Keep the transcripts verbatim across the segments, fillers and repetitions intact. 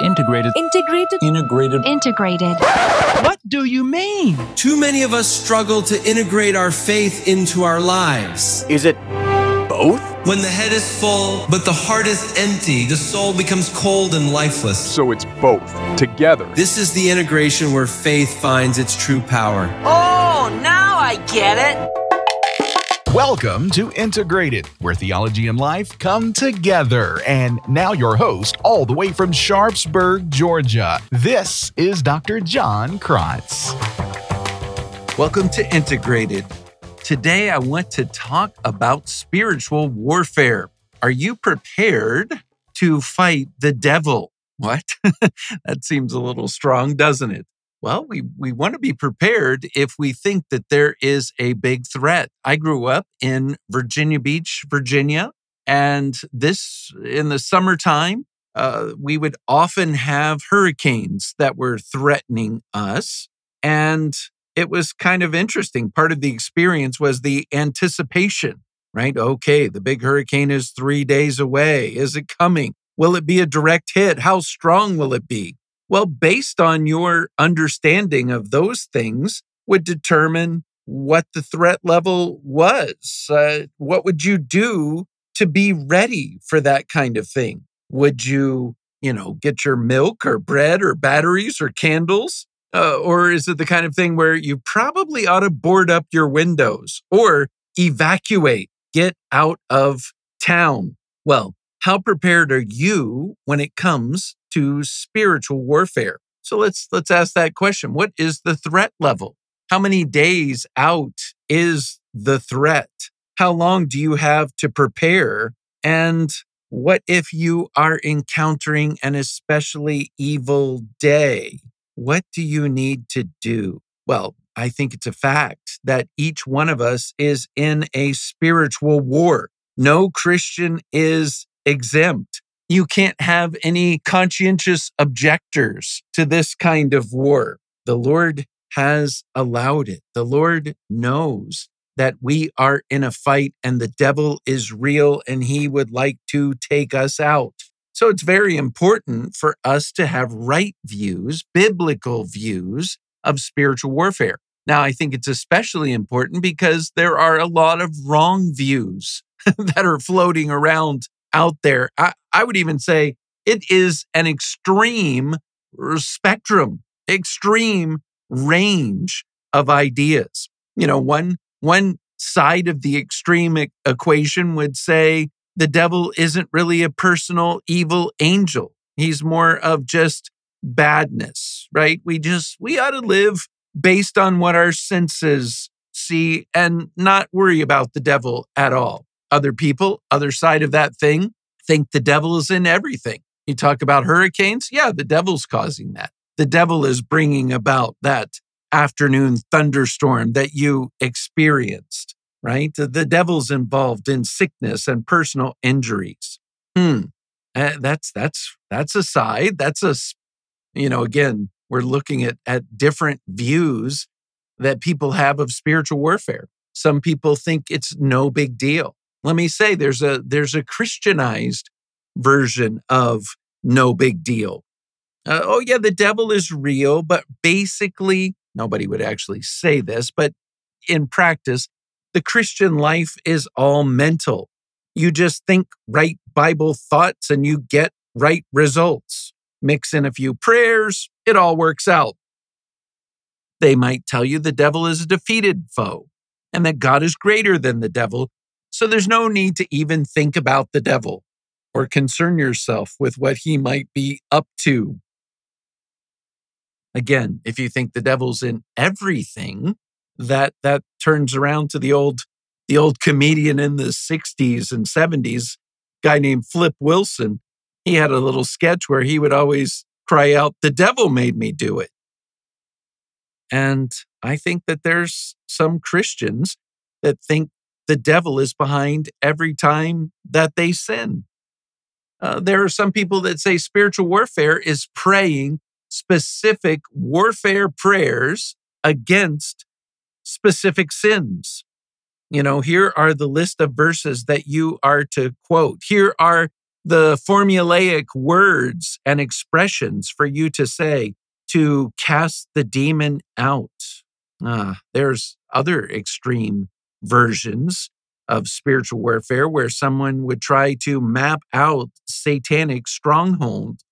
Integrated. Integrated. Integrated. Integrated. What do you mean? Too many of us struggle to integrate our faith into our lives. Is it both? When the head is full, but the heart is empty, the soul becomes cold and lifeless. So it's both, together. This is the integration where faith finds its true power. Oh, now I get it. Welcome to Integrated, where theology and life come together. And now your host, all the way from Sharpsburg, Georgia, this is Doctor John Krotz. Welcome to Integrated. Today I want to talk about spiritual warfare. Are you prepared to fight the devil? What? That seems a little strong, doesn't it? Well, we, we want to be prepared if we think that there is a big threat. I grew up in Virginia Beach, Virginia, and this, in the summertime, uh, we would often have hurricanes that were threatening us. And it was kind of interesting. Part of the experience was the anticipation, right? Okay, the big hurricane is three days away. Is it coming? Will it be a direct hit? How strong will it be? Well, based on your understanding of those things would determine what the threat level was. Uh, what would you do to be ready for that kind of thing? Would you, you know, get your milk or bread or batteries or candles? Uh, or is it the kind of thing where you probably ought to board up your windows or evacuate, get out of town? Well, how prepared are you when it comes to spiritual warfare? So let's let's ask that question. What is the threat level? How many days out is the threat? How long do you have to prepare? And what if you are encountering an especially evil day? What do you need to do? Well, I think it's a fact that each one of us is in a spiritual war. No Christian is exempt. You can't have any conscientious objectors to this kind of war. The Lord has allowed it. The Lord knows that we are in a fight and the devil is real and he would like to take us out. So it's very important for us to have right views, biblical views of spiritual warfare. Now, I think it's especially important because there are a lot of wrong views that are floating around out there. I, I would even say it is an extreme spectrum, extreme range of ideas. You know, one, one side of the extreme e- equation would say the devil isn't really a personal evil angel. He's more of just badness, right? We just, we ought to live based on what our senses see and not worry about the devil at all. Other people, other side of that thing, think the devil is in everything. You talk about hurricanes? Yeah, the devil's causing that. The devil is bringing about that afternoon thunderstorm that you experienced, right? The devil's involved in sickness and personal injuries. Hmm. Uh, that's, that's, that's a side. That's a, you know, again, we're looking at, at different views that people have of spiritual warfare. Some people think it's no big deal. Let me say there's a there's a Christianized version of no big deal. Uh, oh yeah, the devil is real, but basically, nobody would actually say this, but in practice, the Christian life is all mental. You just think right Bible thoughts and you get right results. Mix in a few prayers, it all works out. They might tell you the devil is a defeated foe and that God is greater than the devil. So there's no need to even think about the devil or concern yourself with what he might be up to. Again, if you think the devil's in everything, that that turns around to the old the old comedian in the sixties and seventies, guy named Flip Wilson. He had a little sketch where he would always cry out, "The devil made me do it." And I think that there's some Christians that think the devil is behind every time that they sin. Uh, there are some people that say spiritual warfare is praying specific warfare prayers against specific sins. You know, here are the list of verses that you are to quote. Here are the formulaic words and expressions for you to say to cast the demon out. Ah, there's other extreme versions of spiritual warfare where someone would try to map out satanic strongholds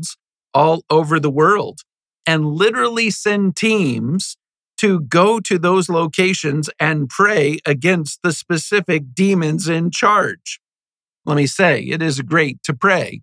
all over the world and literally send teams to go to those locations and pray against the specific demons in charge. Let me say, it is great to pray.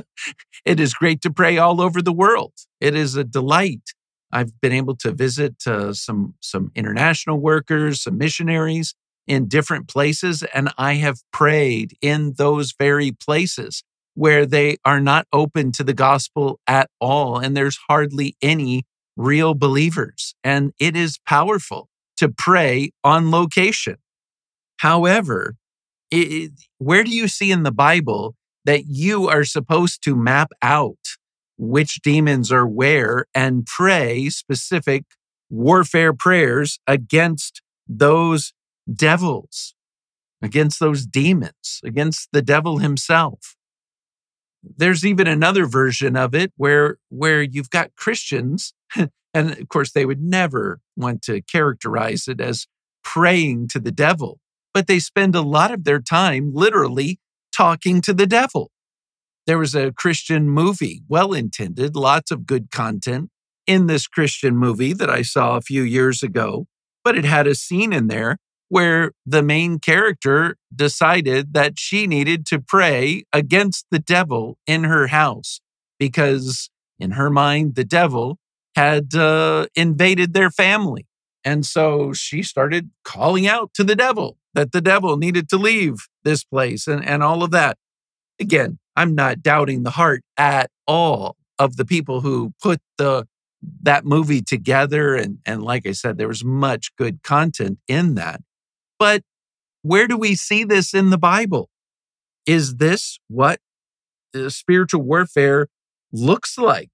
It is great to pray all over the world. It is a delight. I've been able to visit uh, some, some international workers, some missionaries in different places, and I have prayed in those very places where they are not open to the gospel at all, and there's hardly any real believers. And it is powerful to pray on location. However, it, where do you see in the Bible that you are supposed to map out which demons are where and pray specific warfare prayers against those devils, against those demons, against the devil himself? There's even another version of it where, where you've got Christians, and of course they would never want to characterize it as praying to the devil, but they spend a lot of their time literally talking to the devil. There was a Christian movie, well-intended, lots of good content in this Christian movie that I saw a few years ago, but it had a scene in there where the main character decided that she needed to pray against the devil in her house because in her mind, the devil had uh, invaded their family. And so she started calling out to the devil that the devil needed to leave this place and, and all of that. Again, I'm not doubting the heart at all of the people who put the that movie together. And, and like I said, there was much good content in that. But where do we see this in the Bible? Is this what uh, spiritual warfare looks like?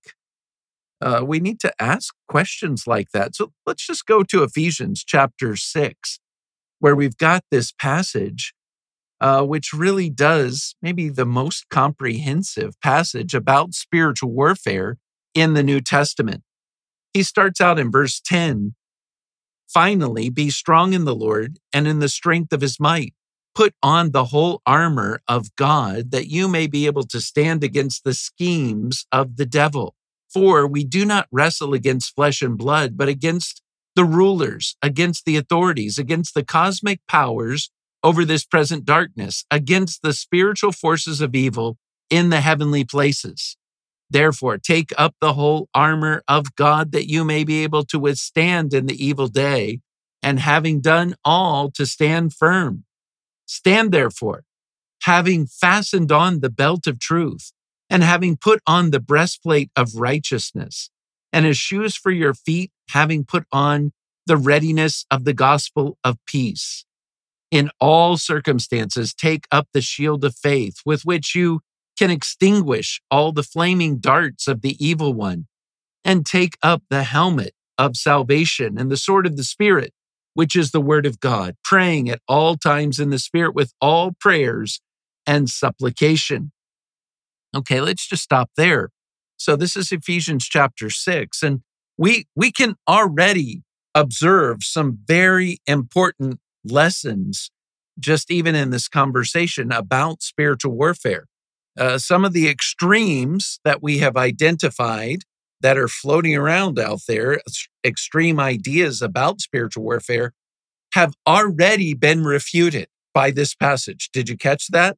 Uh, we need to ask questions like that. So let's just go to Ephesians chapter six, where we've got this passage, uh, which really does maybe the most comprehensive passage about spiritual warfare in the New Testament. He starts out in verse ten. Finally, be strong in the Lord and in the strength of his might. Put on the whole armor of God that you may be able to stand against the schemes of the devil. For we do not wrestle against flesh and blood, but against the rulers, against the authorities, against the cosmic powers over this present darkness, against the spiritual forces of evil in the heavenly places. Therefore, take up the whole armor of God that you may be able to withstand in the evil day, and having done all, to stand firm. Stand therefore, having fastened on the belt of truth, and having put on the breastplate of righteousness, and as shoes for your feet, having put on the readiness of the gospel of peace. In all circumstances, take up the shield of faith, with which you can extinguish all the flaming darts of the evil one, and take up the helmet of salvation and the sword of the Spirit, which is the word of God, praying at all times in the Spirit with all prayers and supplication. Okay, let's just stop there. So this is Ephesians chapter six, and we, we can already observe some very important lessons just even in this conversation about spiritual warfare. Uh, some of the extremes that we have identified that are floating around out there, extreme ideas about spiritual warfare, have already been refuted by this passage. Did you catch that?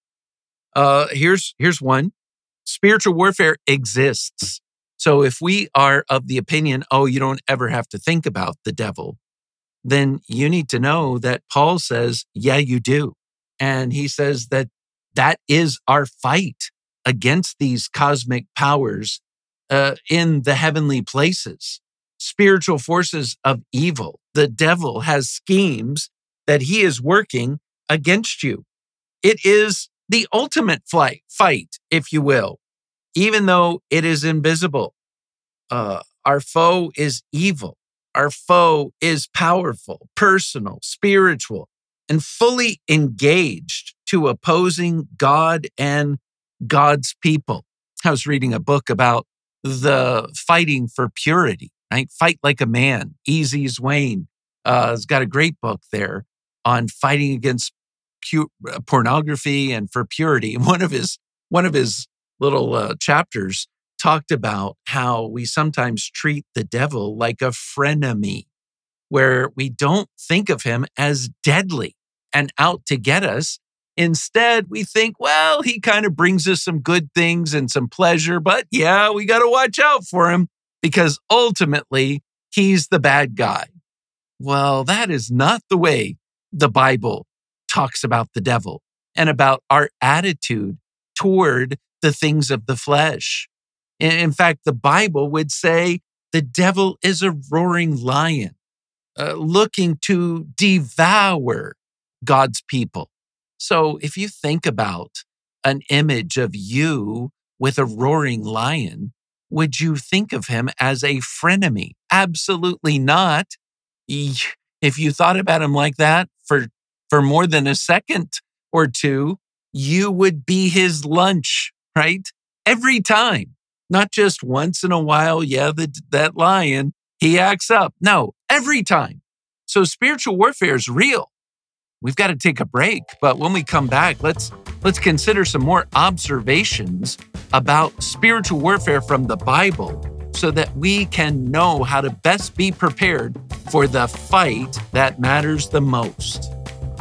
Uh, here's, here's one. Spiritual warfare exists. So if we are of the opinion, oh, you don't ever have to think about the devil, then you need to know that Paul says, yeah, you do. And he says that that is our fight against these cosmic powers uh, in the heavenly places, spiritual forces of evil. The devil has schemes that he is working against you. It is the ultimate flight, fight, if you will, even though it is invisible. Uh, our foe is evil. Our foe is powerful, personal, spiritual, and fully engaged to opposing God and God's people. I was reading a book about the fighting for purity, right? Fight like a man. Easy Wayne uh, has got a great book there on fighting against pu- pornography and for purity. And one of his one of his little uh, chapters talked about how we sometimes treat the devil like a frenemy, where we don't think of him as deadly and out to get us. Instead, we think, well, he kind of brings us some good things and some pleasure, but yeah, we got to watch out for him because ultimately he's the bad guy. Well, that is not the way the Bible talks about the devil and about our attitude toward the things of the flesh. In fact, the Bible would say the devil is a roaring lion, uh, looking to devour God's people. So if you think about an image of you with a roaring lion, would you think of him as a frenemy? Absolutely not. If you thought about him like that for, for more than a second or two, you would be his lunch, right? Every time. Not just once in a while, yeah, the, that lion, he acts up. No, every time. So spiritual warfare is real. We've got to take a break, but when we come back, let's let's consider some more observations about spiritual warfare from the Bible so that we can know how to best be prepared for the fight that matters the most.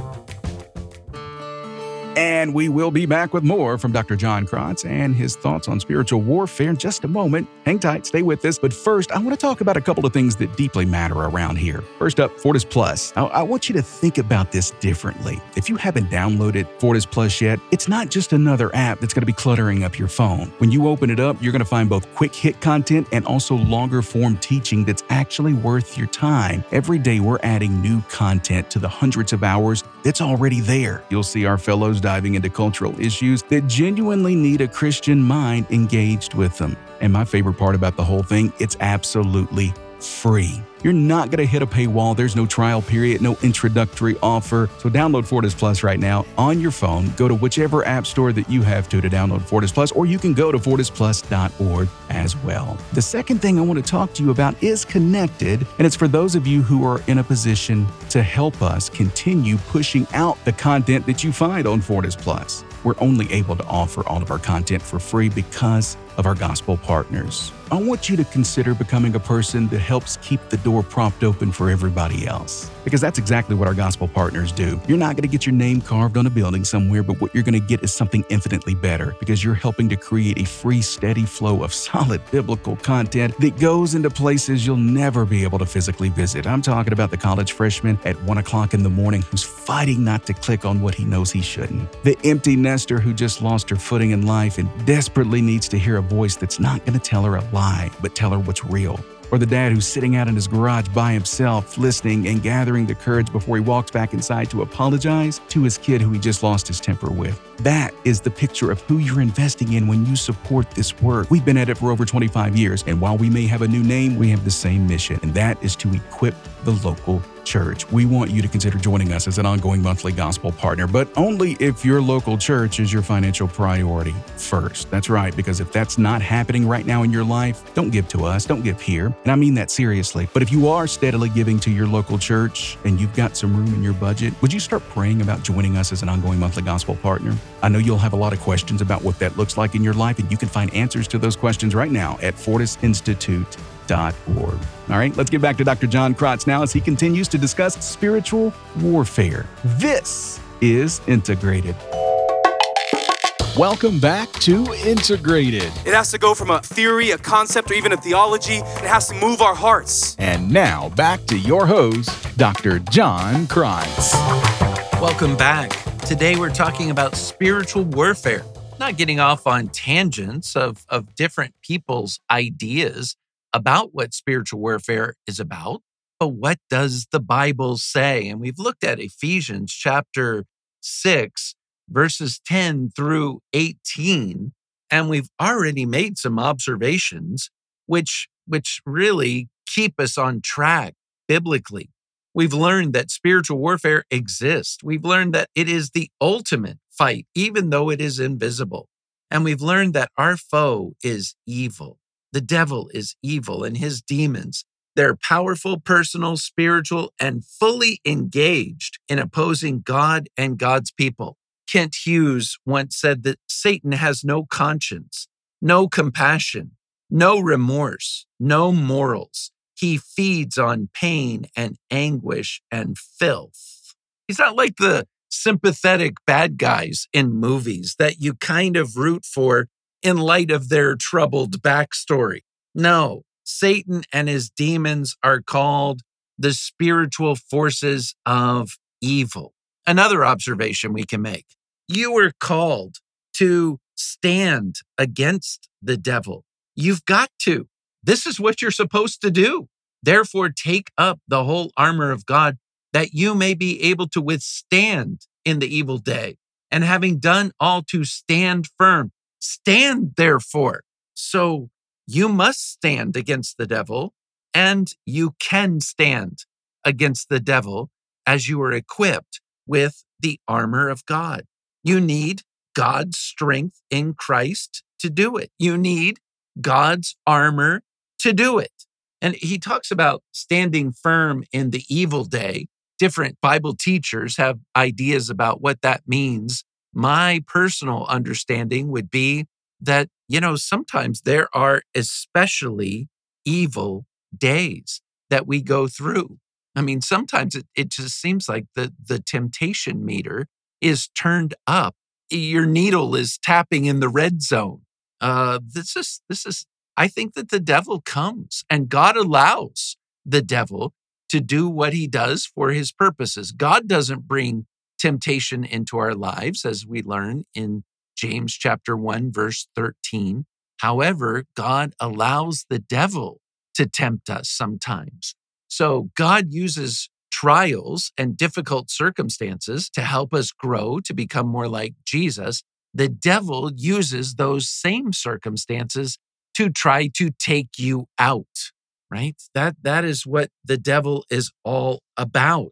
And we will be back with more from Doctor John Krotz and his thoughts on spiritual warfare in just a moment. Hang tight, stay with us. But first, I want to talk about a couple of things that deeply matter around here. First up, Fortis Plus. I, I want you to think about this differently. If you haven't downloaded Fortis Plus yet, it's not just another app that's going to be cluttering up your phone. When you open it up, you're going to find both quick hit content and also longer form teaching that's actually worth your time. Every day, we're adding new content to the hundreds of hours that's already there. You'll see our fellows diving into cultural issues that genuinely need a Christian mind engaged with them. And my favorite part about the whole thing, it's absolutely free. You're not going to hit a paywall. There's no trial period, no introductory offer. So download Fortis Plus right now on your phone. Go to whichever app store that you have to to download Fortis Plus, or you can go to fortis plus dot org as well. The second thing I want to talk to you about is connected, and it's for those of you who are in a position to help us continue pushing out the content that you find on Fortis Plus. We're only able to offer all of our content for free because of our gospel partners. I want you to consider becoming a person that helps keep the door propped open for everybody else, because that's exactly what our gospel partners do. You're not going to get your name carved on a building somewhere, but what you're going to get is something infinitely better, because you're helping to create a free, steady flow of solid biblical content that goes into places you'll never be able to physically visit. I'm talking about the college freshman at one o'clock in the morning who's fighting not to click on what he knows he shouldn't. The empty nester who just lost her footing in life and desperately needs to hear a voice that's not going to tell her a lie, but tell her what's real. Or the dad who's sitting out in his garage by himself, listening and gathering the courage before he walks back inside to apologize to his kid who he just lost his temper with. That is the picture of who you're investing in when you support this work. We've been at it for over twenty-five years, and while we may have a new name, we have the same mission, and that is to equip the local church. We want you to consider joining us as an ongoing monthly gospel partner, but only if your local church is your financial priority first. That's right, because if that's not happening right now in your life, don't give to us, don't give here. And I mean that seriously. But if you are steadily giving to your local church and you've got some room in your budget, would you start praying about joining us as an ongoing monthly gospel partner? I know you'll have a lot of questions about what that looks like in your life, and you can find answers to those questions right now at fortis institute dot org. All right, let's get back to Doctor John Krotz now as he continues to discuss spiritual warfare. This is Integrated. Welcome back to Integrated. It has to go from a theory, a concept, or even a theology. It has to move our hearts. And now back to your host, Doctor John Krotz. Welcome back. Today we're talking about spiritual warfare, not getting off on tangents of, of different people's ideas about what spiritual warfare is about, but what does the Bible say? And we've looked at Ephesians chapter six, verses ten through eighteen, and we've already made some observations which, which really keep us on track biblically. We've learned that spiritual warfare exists. We've learned that it is the ultimate fight, even though it is invisible. And we've learned that our foe is evil. The devil is evil and his demons. They're powerful, personal, spiritual, and fully engaged in opposing God and God's people. Kent Hughes once said that Satan has no conscience, no compassion, no remorse, no morals. He feeds on pain and anguish and filth. He's not like the sympathetic bad guys in movies that you kind of root for in light of their troubled backstory. No, Satan and his demons are called the spiritual forces of evil. Another observation we can make. You were called to stand against the devil. You've got to. This is what you're supposed to do. Therefore, take up the whole armor of God that you may be able to withstand in the evil day. And having done all to stand firm, stand therefore. So you must stand against the devil, and you can stand against the devil as you are equipped with the armor of God. You need God's strength in Christ to do it. You need God's armor to do it. And he talks about standing firm in the evil day. Different Bible teachers have ideas about what that means. My personal understanding would be that, you know, sometimes there are especially evil days that we go through. I mean, sometimes it, it just seems like the, the temptation meter is turned up. Your needle is tapping in the red zone. Uh, this is, this is, I think that the devil comes and God allows the devil to do what he does for his purposes. God doesn't bring temptation into our lives, as we learn in James chapter one, verse thirteen. However, God allows the devil to tempt us sometimes. So God uses trials and difficult circumstances to help us grow, to become more like Jesus. The devil uses those same circumstances to try to take you out, right? That, that is what the devil is all about.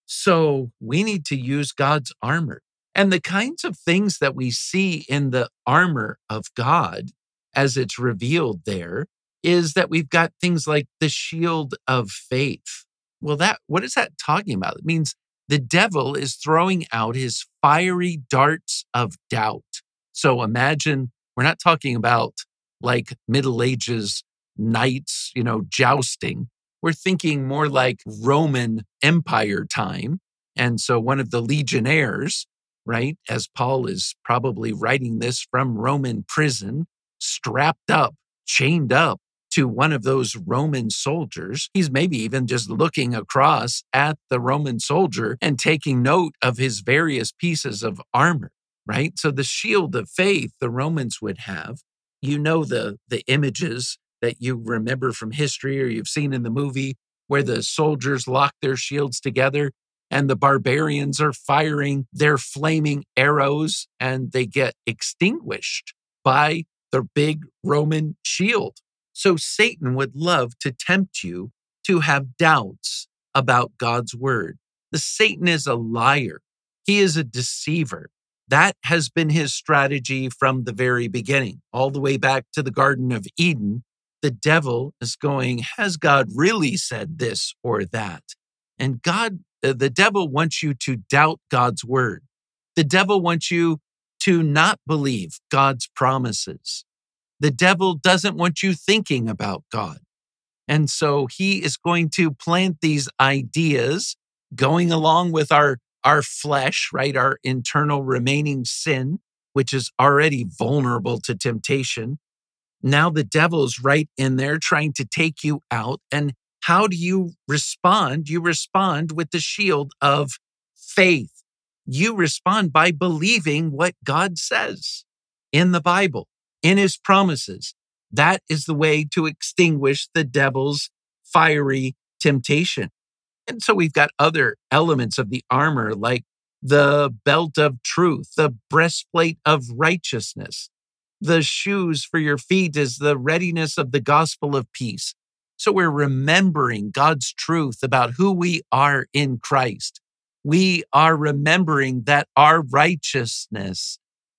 So we need to use God's armor. And the kinds of things that we see in the armor of God, as it's revealed there, is that we've got things like the shield of faith. Well, that what is that talking about? It means the devil is throwing out his fiery darts of doubt. So imagine, we're not talking about like Middle Ages knights, you know, jousting. We're thinking more like Roman Empire time. And so one of the legionnaires, right, as Paul is probably writing this from Roman prison, strapped up, chained up to one of those Roman soldiers. He's maybe even just looking across at the Roman soldier and taking note of his various pieces of armor, right? So the shield of faith the Romans would have, you know, the, the images that you remember from history or you've seen in the movie where the soldiers lock their shields together and the barbarians are firing their flaming arrows and they get extinguished by the big Roman shield. So Satan would love to tempt you to have doubts about God's word. The Satan is a liar. He is a deceiver. That has been his strategy from the very beginning, all the way back to the Garden of Eden. The devil is going, has God really said this or that? And God, the devil wants you to doubt God's word. The devil wants you to not believe God's promises. The devil doesn't want you thinking about God. And so he is going to plant these ideas going along with our, our flesh, right? Our internal remaining sin, which is already vulnerable to temptation. Now the devil's right in there trying to take you out. And how do you respond? You respond with the shield of faith. You respond by believing what God says in the Bible, in his promises. That is the way to extinguish the devil's fiery temptation. And so we've got other elements of the armor, like the belt of truth, the breastplate of righteousness. The shoes for your feet is the readiness of the gospel of peace. So we're remembering God's truth about who we are in Christ. We are remembering that our righteousness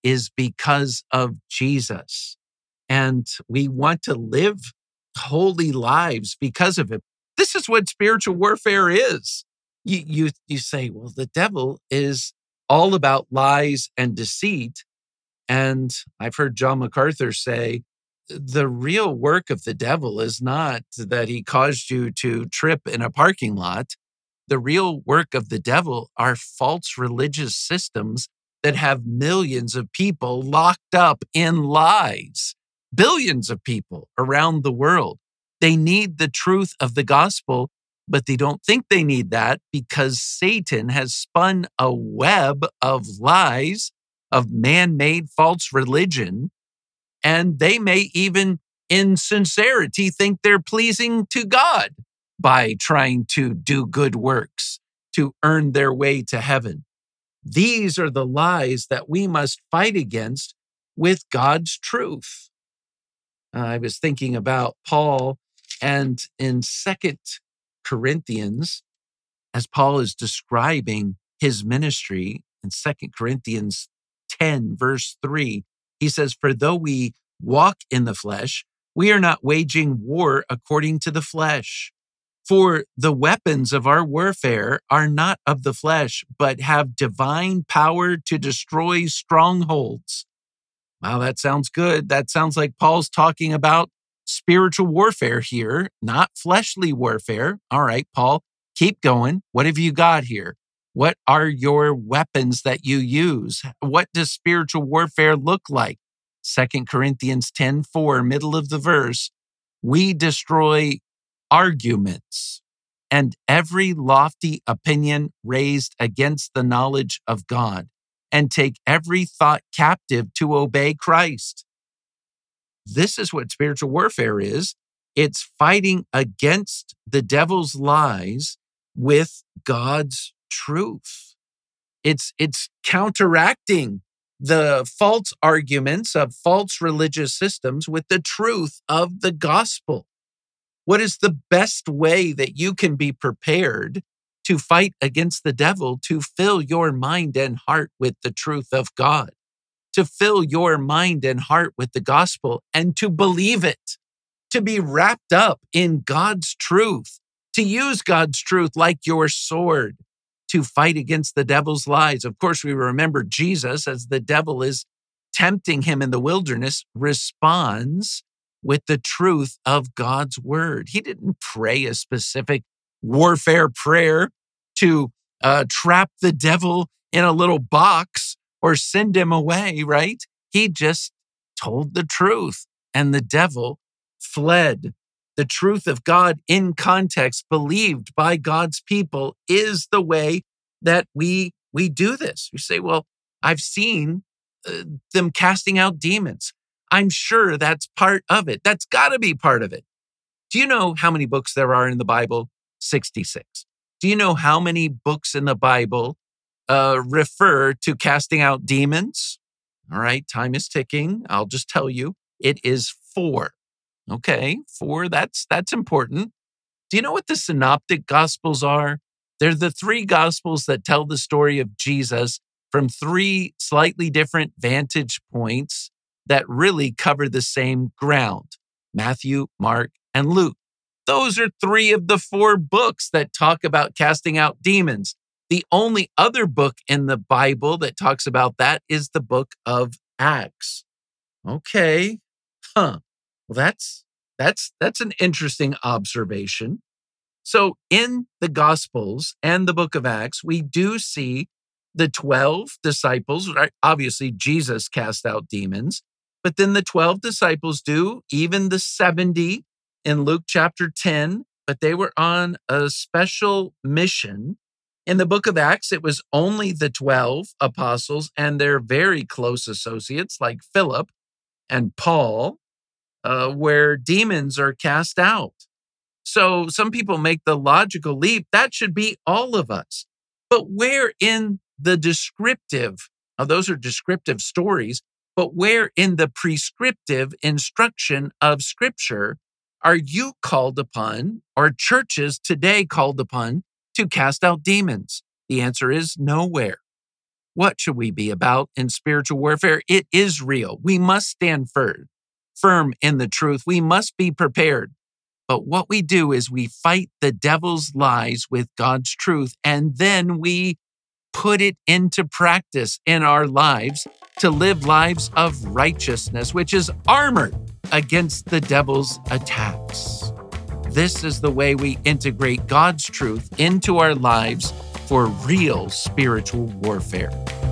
is because of Jesus. And we want to live holy lives because of it. This is what spiritual warfare is. You, you, you say, well, the devil is all about lies and deceit. And I've heard John MacArthur say, the real work of the devil is not that he caused you to trip in a parking lot. The real work of the devil are false religious systems that have millions of people locked up in lies, billions of people around the world. They need the truth of the gospel, but they don't think they need that because Satan has spun a web of lies, of man-made false religion, and they may even, in sincerity, think they're pleasing to God by trying to do good works to earn their way to heaven. These are the lies that we must fight against with God's truth. Uh, I was thinking about Paul, and in Second Corinthians, as Paul is describing his ministry in Second Corinthians ten, verse three, he says, "For though we walk in the flesh, we are not waging war according to the flesh. For the weapons of our warfare are not of the flesh, but have divine power to destroy strongholds." Wow, that sounds good. That sounds like Paul's talking about spiritual warfare here, not fleshly warfare. All right, Paul, keep going. What have you got here? What are your weapons that you use? What does spiritual warfare look like? Second Corinthians ten four, middle of the verse, we destroy arguments and every lofty opinion raised against the knowledge of God, and take every thought captive to obey Christ. This is what spiritual warfare is. It's fighting against the devil's lies with God's truth. It's, it's counteracting the false arguments of false religious systems with the truth of the gospel. What is the best way that you can be prepared to fight against the devil? To fill your mind and heart with the truth of God, to fill your mind and heart with the gospel and to believe it, to be wrapped up in God's truth, to use God's truth like your sword to fight against the devil's lies. Of course, we remember Jesus, as the devil is tempting him in the wilderness, responds with the truth of God's word. He didn't pray a specific warfare prayer to uh, trap the devil in a little box or send him away, right? He just told the truth and the devil fled. The truth of God in context, believed by God's people, is the way that we, we do this. You say, well, I've seen uh, them casting out demons. I'm sure that's part of it. That's got to be part of it. Do you know how many books there are in the Bible? sixty-six. Do you know how many books in the Bible uh, refer to casting out demons? All right, time is ticking. I'll just tell you, it is four. Okay, four, that's, that's important. Do you know what the synoptic gospels are? They're the three gospels that tell the story of Jesus from three slightly different vantage points that really cover the same ground: Matthew, Mark, and Luke. Those are three of the four books that talk about casting out demons. The only other book in the Bible that talks about that is the book of Acts. Okay, huh. Well, that's, that's, that's an interesting observation. So in the Gospels and the book of Acts, we do see the twelve disciples, right? Obviously, Jesus cast out demons, but then the twelve disciples do, even the seventy in Luke chapter ten, but they were on a special mission. In the book of Acts, it was only the twelve apostles and their very close associates like Philip and Paul, uh, where demons are cast out. So some people make the logical leap, that should be all of us. But where in the descriptive, now those are descriptive stories, but where in the prescriptive instruction of Scripture are you called upon, or churches today called upon, to cast out demons? The answer is nowhere. What should we be about in spiritual warfare? It is real. We must stand firm, firm in the truth. We must be prepared. But what we do is we fight the devil's lies with God's truth, and then we put it into practice in our lives to live lives of righteousness, which is armor against the devil's attacks. This is the way we integrate God's truth into our lives for real spiritual warfare.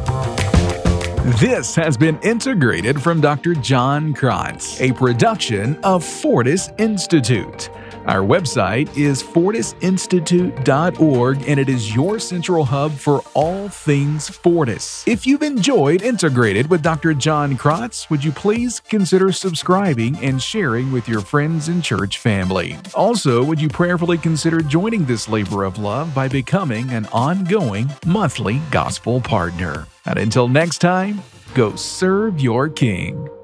This has been Integrated from Doctor John Krotz, a production of Fortis Institute. Our website is fortis institute dot org, and it is your central hub for all things Fortis. If you've enjoyed Integrated with Doctor John Krotz, would you please consider subscribing and sharing with your friends and church family? Also, would you prayerfully consider joining this labor of love by becoming an ongoing monthly gospel partner? And until next time, go serve your King.